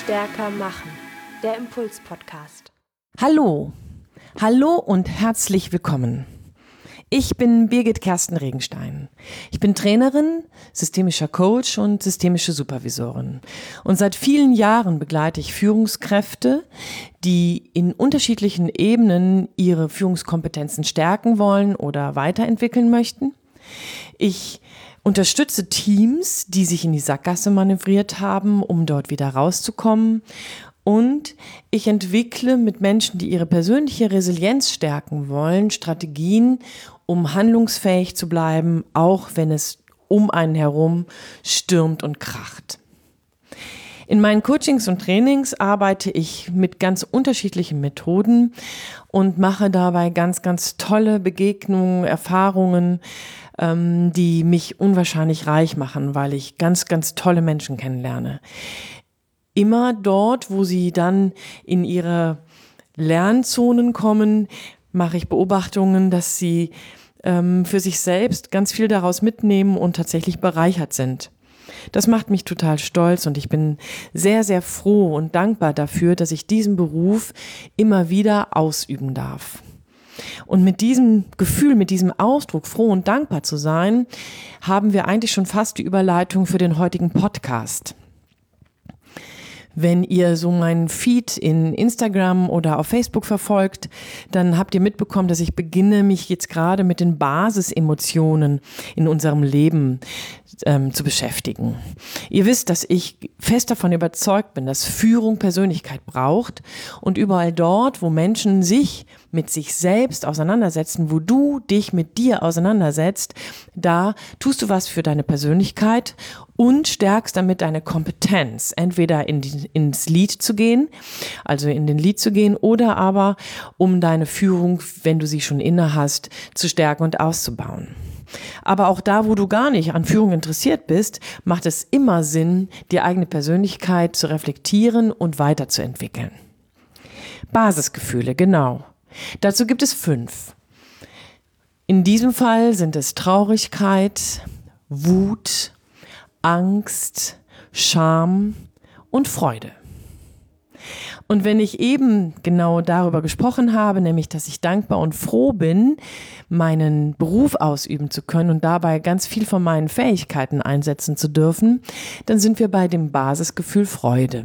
Stärker machen, der Impuls-Podcast. Hallo und herzlich willkommen. Ich bin Birgit Kersten Regenstein. Ich bin Trainerin, systemischer Coach und systemische Supervisorin. Und seit vielen Jahren begleite ich Führungskräfte, die in unterschiedlichen Ebenen ihre Führungskompetenzen stärken wollen oder weiterentwickeln möchten. Ich unterstütze Teams, die sich in die Sackgasse manövriert haben, um dort wieder rauszukommen. Und ich entwickle mit Menschen, die ihre persönliche Resilienz stärken wollen, Strategien, um handlungsfähig zu bleiben, auch wenn es um einen herum stürmt und kracht. In meinen Coachings und Trainings arbeite ich mit ganz unterschiedlichen Methoden und mache dabei ganz, ganz tolle Begegnungen, Erfahrungen, die mich unwahrscheinlich reich machen, weil ich ganz, ganz tolle Menschen kennenlerne. Immer dort, wo sie dann in ihre Lernzonen kommen, mache ich Beobachtungen, dass sie für sich selbst ganz viel daraus mitnehmen und tatsächlich bereichert sind. Das macht mich total stolz und ich bin sehr, sehr froh und dankbar dafür, dass ich diesen Beruf immer wieder ausüben darf. Und mit diesem Gefühl, mit diesem Ausdruck, froh und dankbar zu sein, haben wir eigentlich schon fast die Überleitung für den heutigen Podcast. Wenn ihr so meinen Feed in Instagram oder auf Facebook verfolgt, dann habt ihr mitbekommen, dass ich beginne, mich jetzt gerade mit den Basisemotionen in unserem Leben zu beschäftigen. Ihr wisst, dass ich fest davon überzeugt bin, dass Führung Persönlichkeit braucht und überall dort, wo Menschen sich mit sich selbst auseinandersetzen, wo du dich mit dir auseinandersetzt, da tust du was für deine Persönlichkeit und stärkst damit deine Kompetenz, entweder ins Lead zu gehen, also in den Lead zu gehen, oder aber um deine Führung, wenn du sie schon inne hast, zu stärken und auszubauen. Aber auch da, wo du gar nicht an Führung interessiert bist, macht es immer Sinn, die eigene Persönlichkeit zu reflektieren und weiterzuentwickeln. Basisgefühle, genau. Dazu gibt es 5. In diesem Fall sind es Traurigkeit, Wut, Angst, Scham und Freude. Und wenn ich eben genau darüber gesprochen habe, nämlich, dass ich dankbar und froh bin, meinen Beruf ausüben zu können und dabei ganz viel von meinen Fähigkeiten einsetzen zu dürfen, dann sind wir bei dem Basisgefühl Freude.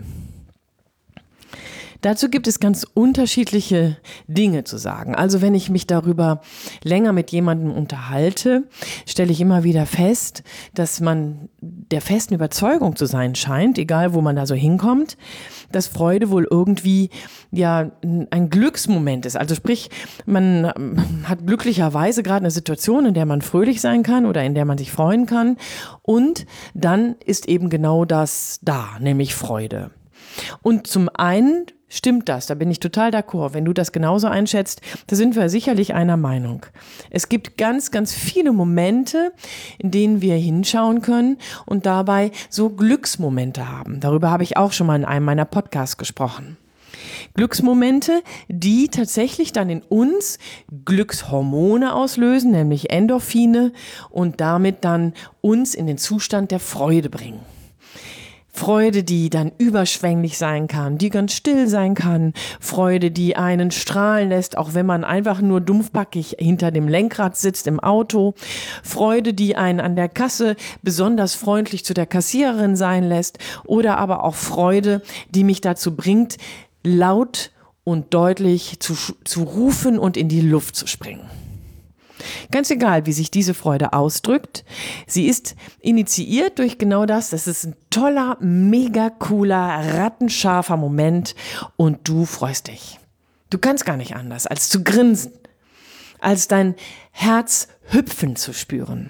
Dazu gibt es ganz unterschiedliche Dinge zu sagen. Also wenn ich mich darüber länger mit jemandem unterhalte, stelle ich immer wieder fest, dass man der festen Überzeugung zu sein scheint, egal wo man da so hinkommt, dass Freude wohl irgendwie ja ein Glücksmoment ist. Also sprich, man hat glücklicherweise gerade eine Situation, in der man fröhlich sein kann oder in der man sich freuen kann, und dann ist eben genau das da, nämlich Freude. Und zum einen stimmt das, da bin ich total d'accord. Wenn du das genauso einschätzt, da sind wir sicherlich einer Meinung. Es gibt ganz, ganz viele Momente, in denen wir hinschauen können und dabei so Glücksmomente haben. Darüber habe ich auch schon mal in einem meiner Podcasts gesprochen. Glücksmomente, die tatsächlich dann in uns Glückshormone auslösen, nämlich Endorphine, und damit dann uns in den Zustand der Freude bringen. Freude, die dann überschwänglich sein kann, die ganz still sein kann. Freude, die einen strahlen lässt, auch wenn man einfach nur dumpfbackig hinter dem Lenkrad sitzt im Auto. Freude, die einen an der Kasse besonders freundlich zu der Kassiererin sein lässt. Oder aber auch Freude, die mich dazu bringt, laut und deutlich zu rufen und in die Luft zu springen. Ganz egal, wie sich diese Freude ausdrückt, sie ist initiiert durch genau das. Das ist ein toller, mega cooler, rattenscharfer Moment und du freust dich. Du kannst gar nicht anders, als zu grinsen, als dein Herz hüpfen zu spüren.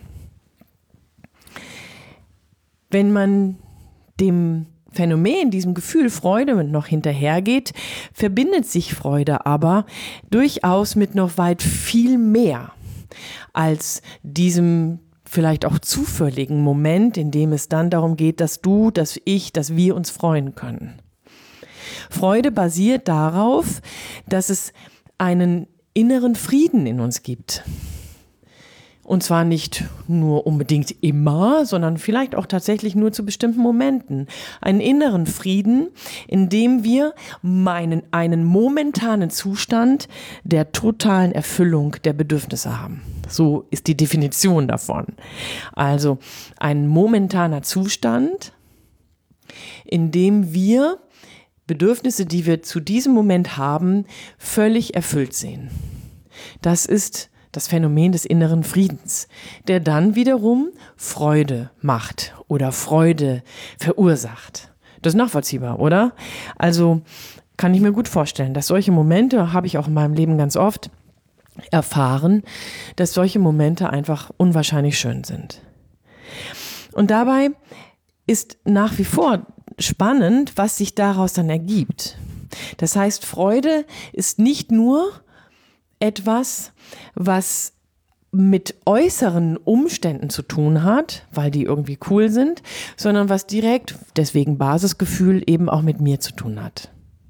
Wenn man dem Phänomen, diesem Gefühl Freude noch hinterhergeht, verbindet sich Freude aber durchaus mit noch weit viel mehr als diesem vielleicht auch zufälligen Moment, in dem es dann darum geht, dass du, dass ich, dass wir uns freuen können. Freude basiert darauf, dass es einen inneren Frieden in uns gibt. Und zwar nicht nur unbedingt immer, sondern vielleicht auch tatsächlich nur zu bestimmten Momenten. Einen inneren Frieden, in dem wir einen momentanen Zustand der totalen Erfüllung der Bedürfnisse haben. So ist die Definition davon. Also ein momentaner Zustand, in dem wir Bedürfnisse, die wir zu diesem Moment haben, völlig erfüllt sehen. Das ist das Phänomen des inneren Friedens, der dann wiederum Freude macht oder Freude verursacht. Das ist nachvollziehbar, oder? Also kann ich mir gut vorstellen, dass solche Momente, habe ich auch in meinem Leben ganz oft erfahren, dass solche Momente einfach unwahrscheinlich schön sind. Und dabei ist nach wie vor spannend, was sich daraus dann ergibt. Das heißt, Freude ist nicht nur etwas, was mit äußeren Umständen zu tun hat, weil die irgendwie cool sind, sondern was direkt, deswegen Basisgefühl, eben auch mit mir zu tun hat.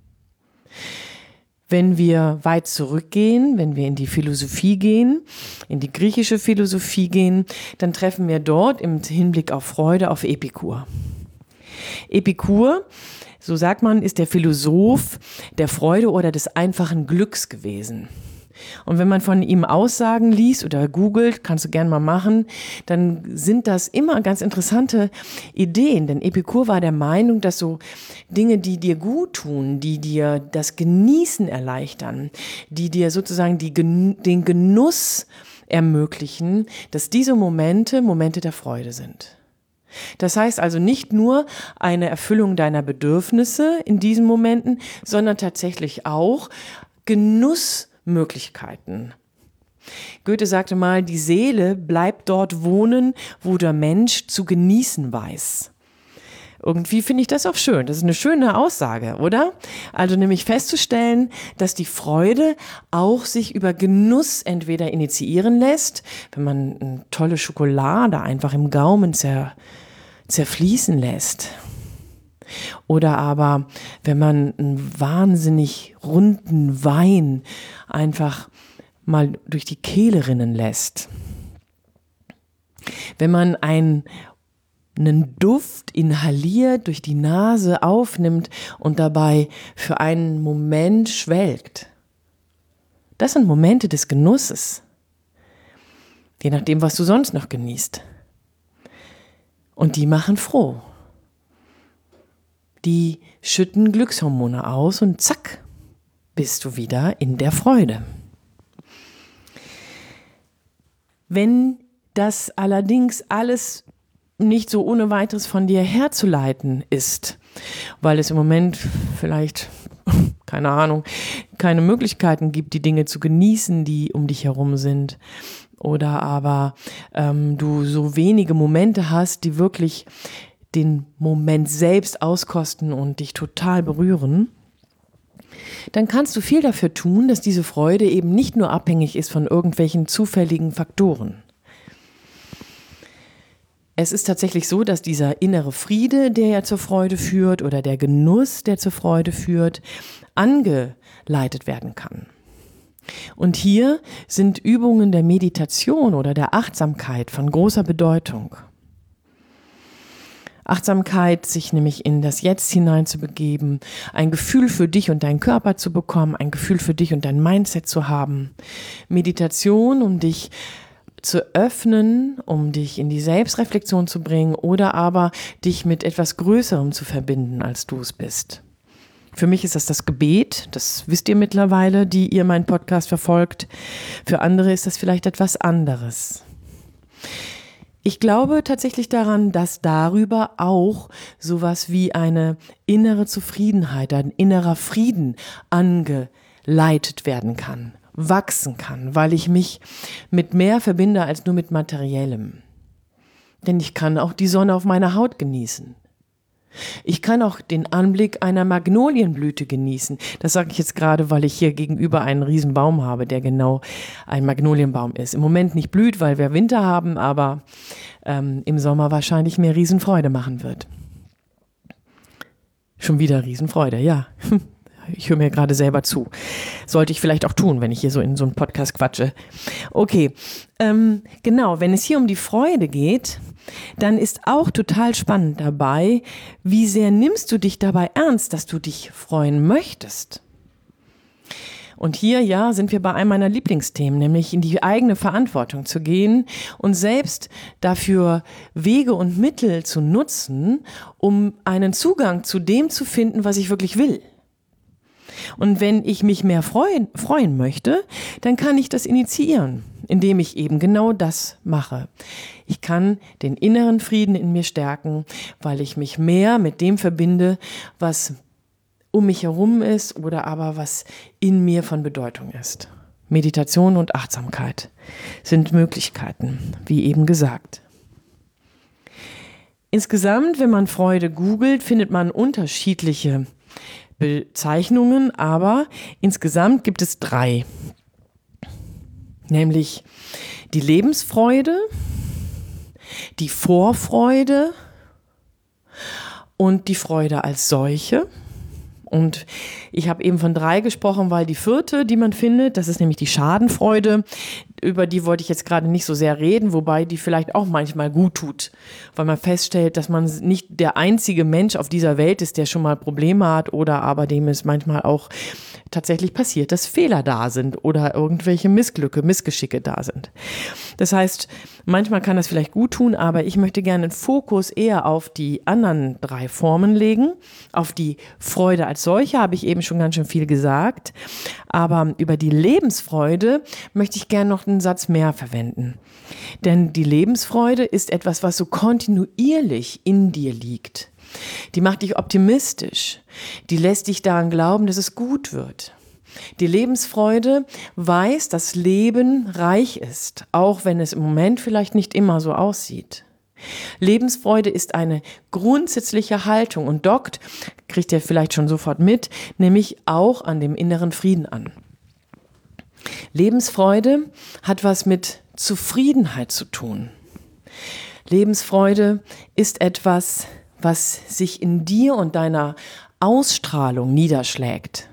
Wenn wir weit zurückgehen, wenn wir in die Philosophie gehen, in die griechische Philosophie gehen, dann treffen wir dort im Hinblick auf Freude auf Epikur. Epikur, so sagt man, ist der Philosoph der Freude oder des einfachen Glücks gewesen. Und wenn man von ihm Aussagen liest oder googelt, kannst du gerne mal machen, dann sind das immer ganz interessante Ideen. Denn Epikur war der Meinung, dass so Dinge, die dir gut tun, die dir das Genießen erleichtern, die dir sozusagen den Genuss ermöglichen, dass diese Momente der Freude sind. Das heißt also nicht nur eine Erfüllung deiner Bedürfnisse in diesen Momenten, sondern tatsächlich auch Genussmöglichkeiten. Goethe sagte mal, die Seele bleibt dort wohnen, wo der Mensch zu genießen weiß. Irgendwie finde ich das auch schön. Das ist eine schöne Aussage, oder? Also nämlich festzustellen, dass die Freude auch sich über Genuss entweder initiieren lässt, wenn man eine tolle Schokolade einfach im Gaumen zerfließen lässt. Oder aber, wenn man einen wahnsinnig runden Wein einfach mal durch die Kehle rinnen lässt. Wenn man einen Duft inhaliert, durch die Nase aufnimmt und dabei für einen Moment schwelgt. Das sind Momente des Genusses. Je nachdem, was du sonst noch genießt. Und die machen froh. Die schütten Glückshormone aus und zack, bist du wieder in der Freude. Wenn das allerdings alles nicht so ohne weiteres von dir herzuleiten ist, weil es im Moment vielleicht, keine Ahnung, keine Möglichkeiten gibt, die Dinge zu genießen, die um dich herum sind, oder aber du so wenige Momente hast, die wirklich den Moment selbst auskosten und dich total berühren, dann kannst du viel dafür tun, dass diese Freude eben nicht nur abhängig ist von irgendwelchen zufälligen Faktoren. Es ist tatsächlich so, dass dieser innere Friede, der ja zur Freude führt, oder der Genuss, der zur Freude führt, angeleitet werden kann. Und hier sind Übungen der Meditation oder der Achtsamkeit von großer Bedeutung. Achtsamkeit, sich nämlich in das Jetzt hineinzubegeben, ein Gefühl für dich und deinen Körper zu bekommen, ein Gefühl für dich und dein Mindset zu haben. Meditation, um dich zu öffnen, um dich in die Selbstreflexion zu bringen oder aber dich mit etwas Größerem zu verbinden, als du es bist. Für mich ist das Gebet, das wisst ihr mittlerweile, die ihr meinen Podcast verfolgt. Für andere ist das vielleicht etwas anderes. Ich glaube tatsächlich daran, dass darüber auch sowas wie eine innere Zufriedenheit, ein innerer Frieden angeleitet werden kann, wachsen kann, weil ich mich mit mehr verbinde als nur mit Materiellem. Denn ich kann auch die Sonne auf meiner Haut genießen. Ich kann auch den Anblick einer Magnolienblüte genießen. Das sage ich jetzt gerade, weil ich hier gegenüber einen riesen Baum habe, der genau ein Magnolienbaum ist. Im Moment nicht blüht, weil wir Winter haben, aber im Sommer wahrscheinlich mir Riesenfreude machen wird. Schon wieder Riesenfreude, ja. Ich höre mir gerade selber zu. Sollte ich vielleicht auch tun, wenn ich hier so in so einen Podcast quatsche. Okay, genau, wenn es hier um die Freude geht, dann ist auch total spannend dabei, wie sehr nimmst du dich dabei ernst, dass du dich freuen möchtest. Und hier, ja, sind wir bei einem meiner Lieblingsthemen, nämlich in die eigene Verantwortung zu gehen und selbst dafür Wege und Mittel zu nutzen, um einen Zugang zu dem zu finden, was ich wirklich will. Und wenn ich mich mehr freuen möchte, dann kann ich das initiieren, indem ich eben genau das mache. Ich kann den inneren Frieden in mir stärken, weil ich mich mehr mit dem verbinde, was um mich herum ist oder aber was in mir von Bedeutung ist. Meditation und Achtsamkeit sind Möglichkeiten, wie eben gesagt. Insgesamt, wenn man Freude googelt, findet man unterschiedliche Bezeichnungen, aber insgesamt gibt es 3. Nämlich die Lebensfreude, die Vorfreude und die Freude als solche. Und ich habe eben von 3 gesprochen, weil die 4., die man findet, das ist nämlich die Schadenfreude, über die wollte ich jetzt gerade nicht so sehr reden, wobei die vielleicht auch manchmal gut tut, weil man feststellt, dass man nicht der einzige Mensch auf dieser Welt ist, der schon mal Probleme hat oder aber dem es manchmal auch tatsächlich passiert, dass Fehler da sind oder irgendwelche Missgeschicke da sind. Das heißt, manchmal kann das vielleicht gut tun, aber ich möchte gerne den Fokus eher auf die anderen 3 Formen legen. Auf die Freude als solche habe ich eben schon ganz schön viel gesagt, aber über die Lebensfreude möchte ich gerne noch einen Satz mehr verwenden. Denn die Lebensfreude ist etwas, was so kontinuierlich in dir liegt. Die macht dich optimistisch. Die lässt dich daran glauben, dass es gut wird. Die Lebensfreude weiß, dass Leben reich ist, auch wenn es im Moment vielleicht nicht immer so aussieht. Lebensfreude ist eine grundsätzliche Haltung und dockt, kriegt ihr vielleicht schon sofort mit, nämlich auch an dem inneren Frieden an. Lebensfreude hat was mit Zufriedenheit zu tun. Lebensfreude ist etwas, was sich in dir und deiner Ausstrahlung niederschlägt.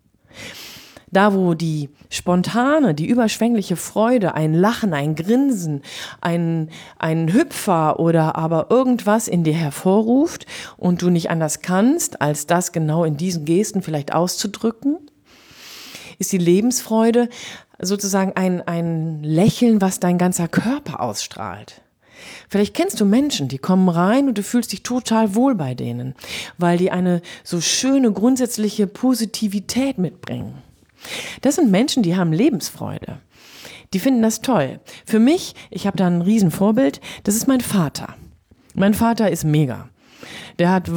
Da, wo die spontane, die überschwängliche Freude, ein Lachen, ein Grinsen, ein Hüpfer oder aber irgendwas in dir hervorruft und du nicht anders kannst, als das genau in diesen Gesten vielleicht auszudrücken, ist die Lebensfreude sozusagen ein Lächeln, was dein ganzer Körper ausstrahlt. Vielleicht kennst du Menschen, die kommen rein und du fühlst dich total wohl bei denen, weil die eine so schöne grundsätzliche Positivität mitbringen. Das sind Menschen, die haben Lebensfreude. Die finden das toll. Für mich, ich habe da ein Riesenvorbild, das ist mein Vater. Mein Vater ist mega. Der hat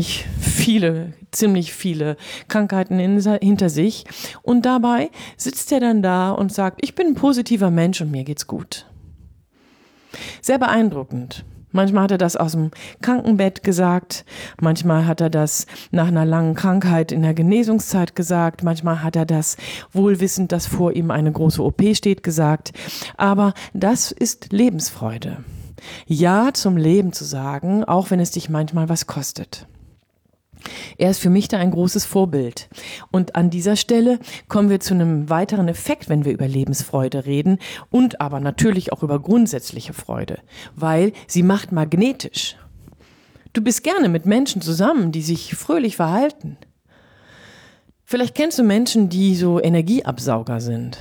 ziemlich viele Krankheiten hinter sich und dabei sitzt er dann da und sagt, ich bin ein positiver Mensch und mir geht's gut. Sehr beeindruckend. Manchmal hat er das aus dem Krankenbett gesagt, manchmal hat er das nach einer langen Krankheit in der Genesungszeit gesagt, manchmal hat er das wohlwissend, dass vor ihm eine große OP steht, gesagt. Aber das ist Lebensfreude. Ja zum Leben zu sagen, auch wenn es dich manchmal was kostet. Er ist für mich da ein großes Vorbild. Und an dieser Stelle kommen wir zu einem weiteren Effekt, wenn wir über Lebensfreude reden und aber natürlich auch über grundsätzliche Freude, weil sie macht magnetisch. Du bist gerne mit Menschen zusammen, die sich fröhlich verhalten. Vielleicht kennst du Menschen, die so Energieabsauger sind.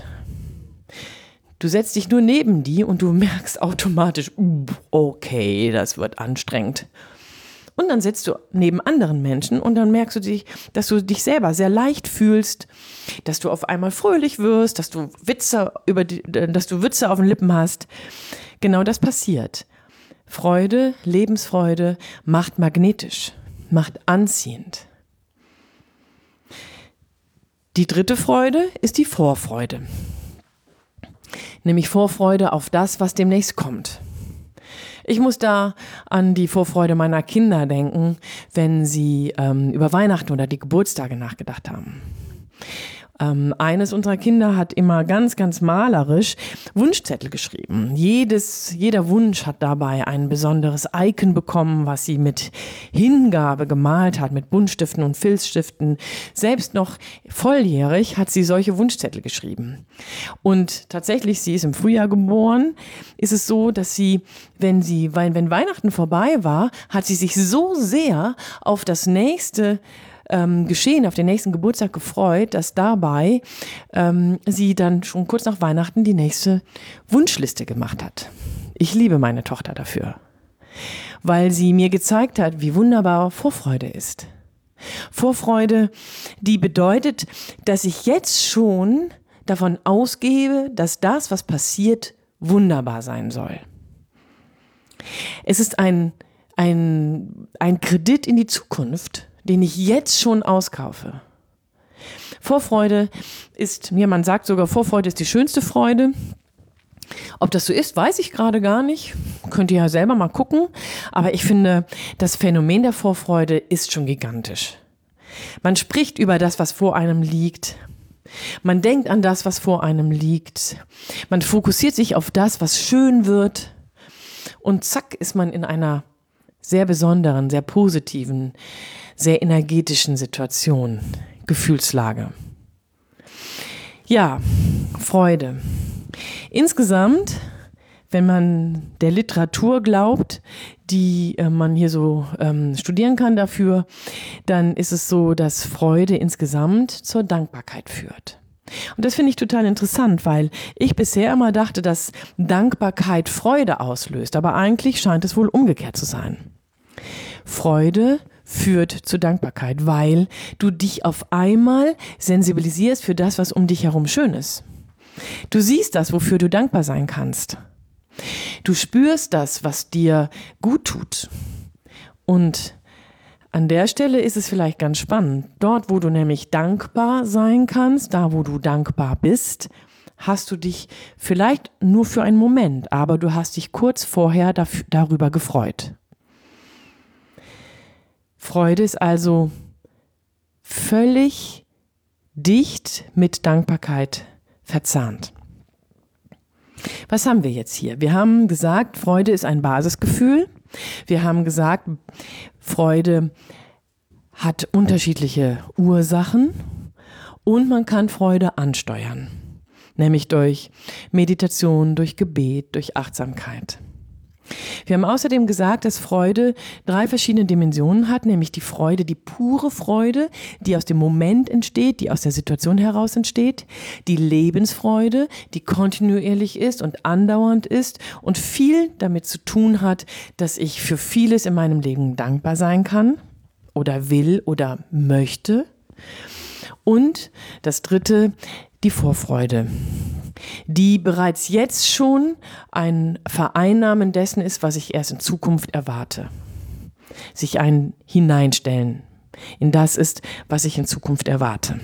Du setzt dich nur neben die und du merkst automatisch, okay, das wird anstrengend. Und dann sitzt du neben anderen Menschen und dann merkst du dass du dich selber sehr leicht fühlst, dass du auf einmal fröhlich wirst, dass du Witze auf den Lippen hast. Genau das passiert. Freude, Lebensfreude macht magnetisch, macht anziehend. Die 3. Freude ist die Vorfreude. Nämlich Vorfreude auf das, was demnächst kommt. Ich muss da an die Vorfreude meiner Kinder denken, wenn sie über Weihnachten oder die Geburtstage nachgedacht haben. Eines unserer Kinder hat immer ganz, ganz malerisch Wunschzettel geschrieben. Jeder Wunsch hat dabei ein besonderes Icon bekommen, was sie mit Hingabe gemalt hat, mit Buntstiften und Filzstiften. Selbst noch volljährig hat sie solche Wunschzettel geschrieben. Und tatsächlich, sie ist im Frühjahr geboren, ist es so, dass sie, wenn Weihnachten vorbei war, hat sie sich so sehr auf das nächste Geschehen, auf den nächsten Geburtstag gefreut, dass dabei sie dann schon kurz nach Weihnachten die nächste Wunschliste gemacht hat. Ich liebe meine Tochter dafür, weil sie mir gezeigt hat, wie wunderbar Vorfreude ist. Vorfreude, die bedeutet, dass ich jetzt schon davon ausgehe, dass das, was passiert, wunderbar sein soll. Es ist ein Kredit in die Zukunft, den ich jetzt schon auskaufe. Vorfreude ist, man sagt sogar, Vorfreude ist die schönste Freude. Ob das so ist, weiß ich gerade gar nicht. Könnt ihr ja selber mal gucken. Aber ich finde, das Phänomen der Vorfreude ist schon gigantisch. Man spricht über das, was vor einem liegt. Man denkt an das, was vor einem liegt. Man fokussiert sich auf das, was schön wird. Und zack, ist man in einer sehr besonderen, sehr positiven, sehr energetischen Situation, Gefühlslage. Ja, Freude. Insgesamt, wenn man der Literatur glaubt, die man hier so studieren kann dafür, dann ist es so, dass Freude insgesamt zur Dankbarkeit führt. Und das finde ich total interessant, weil ich bisher immer dachte, dass Dankbarkeit Freude auslöst, aber eigentlich scheint es wohl umgekehrt zu sein. Freude führt zu Dankbarkeit, weil du dich auf einmal sensibilisierst für das, was um dich herum schön ist. Du siehst das, wofür du dankbar sein kannst. Du spürst das, was dir gut tut. Und an der Stelle ist es vielleicht ganz spannend. Dort, wo du nämlich dankbar sein kannst, da, wo du dankbar bist, hast du dich vielleicht nur für einen Moment, aber du hast dich kurz vorher darüber gefreut. Freude ist also völlig dicht mit Dankbarkeit verzahnt. Was haben wir jetzt hier? Wir haben gesagt, Freude ist ein Basisgefühl. Wir haben gesagt, Freude hat unterschiedliche Ursachen und man kann Freude ansteuern, nämlich durch Meditation, durch Gebet, durch Achtsamkeit. Wir haben außerdem gesagt, dass Freude 3 verschiedene Dimensionen hat, nämlich die Freude, die pure Freude, die aus dem Moment entsteht, die aus der Situation heraus entsteht, die Lebensfreude, die kontinuierlich ist und andauernd ist und viel damit zu tun hat, dass ich für vieles in meinem Leben dankbar sein kann oder will oder möchte. Und das 3, die Vorfreude, die bereits jetzt schon ein Vereinnahmen dessen ist, was ich erst in Zukunft erwarte. Sich ein Hineinstellen in das ist, was ich in Zukunft erwarte.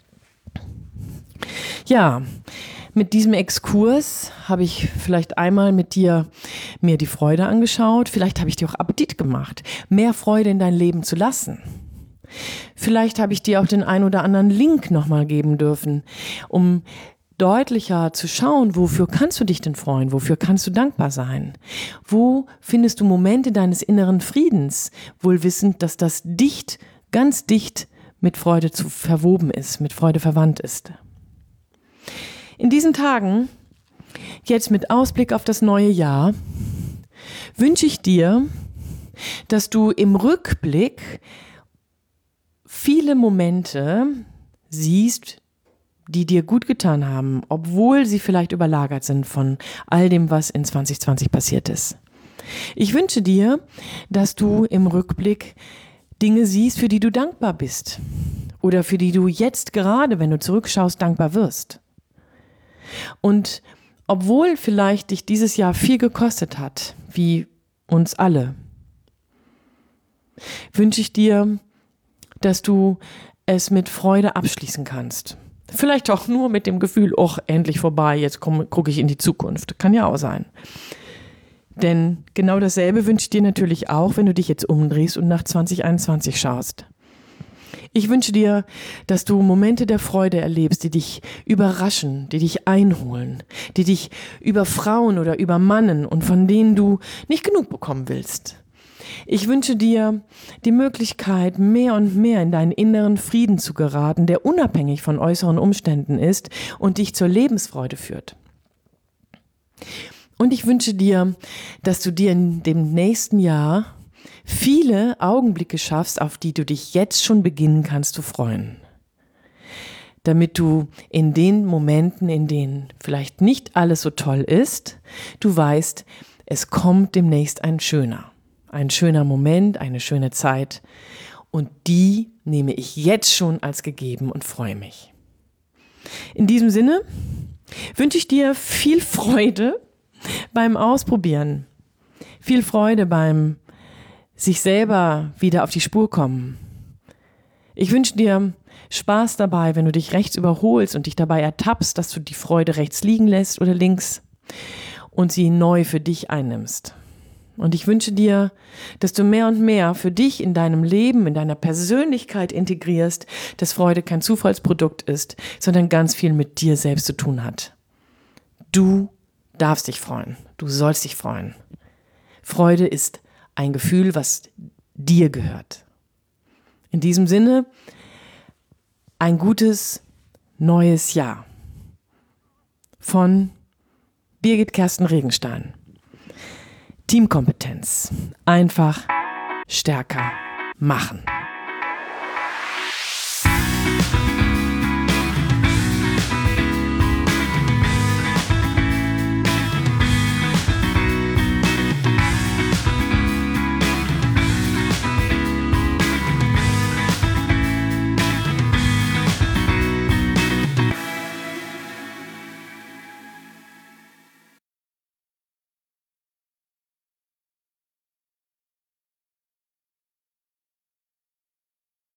Ja, mit diesem Exkurs habe ich vielleicht einmal mit dir mir die Freude angeschaut. Vielleicht habe ich dir auch Appetit gemacht, mehr Freude in dein Leben zu lassen. Vielleicht habe ich dir auch den ein oder anderen Link nochmal geben dürfen, um deutlicher zu schauen, wofür kannst du dich denn freuen, wofür kannst du dankbar sein? Wo findest du Momente deines inneren Friedens, wohl wissend, dass das ganz dicht mit Freude verwoben ist, mit Freude verwandt ist. In diesen Tagen, jetzt mit Ausblick auf das neue Jahr, wünsche ich dir, dass du im Rückblick viele Momente siehst, die dir gut getan haben, obwohl sie vielleicht überlagert sind von all dem, was in 2020 passiert ist. Ich wünsche dir, dass du im Rückblick Dinge siehst, für die du dankbar bist oder für die du jetzt gerade, wenn du zurückschaust, dankbar wirst. Und obwohl vielleicht dich dieses Jahr viel gekostet hat, wie uns alle, wünsche ich dir, dass du es mit Freude abschließen kannst. Vielleicht auch nur mit dem Gefühl, endlich vorbei, jetzt gucke ich in die Zukunft. Kann ja auch sein. Denn genau dasselbe wünsche ich dir natürlich auch, wenn du dich jetzt umdrehst und nach 2021 schaust. Ich wünsche dir, dass du Momente der Freude erlebst, die dich überraschen, die dich einholen, die dich überfrauen oder übermannen und von denen du nicht genug bekommen willst. Ich wünsche dir die Möglichkeit, mehr und mehr in deinen inneren Frieden zu geraten, der unabhängig von äußeren Umständen ist und dich zur Lebensfreude führt. Und ich wünsche dir, dass du dir in dem nächsten Jahr viele Augenblicke schaffst, auf die du dich jetzt schon beginnen kannst zu freuen. Damit du in den Momenten, in denen vielleicht nicht alles so toll ist, du weißt, es kommt demnächst ein schöner Moment, eine schöne Zeit und die nehme ich jetzt schon als gegeben und freue mich. In diesem Sinne wünsche ich dir viel Freude beim Ausprobieren, viel Freude beim sich selber wieder auf die Spur kommen. Ich wünsche dir Spaß dabei, wenn du dich rechts überholst und dich dabei ertappst, dass du die Freude rechts liegen lässt oder links und sie neu für dich einnimmst. Und ich wünsche dir, dass du mehr und mehr für dich in deinem Leben, in deiner Persönlichkeit integrierst, dass Freude kein Zufallsprodukt ist, sondern ganz viel mit dir selbst zu tun hat. Du darfst dich freuen. Du sollst dich freuen. Freude ist ein Gefühl, was dir gehört. In diesem Sinne, ein gutes neues Jahr von Birgit Kersten Regenstein. Teamkompetenz. Einfach stärker machen.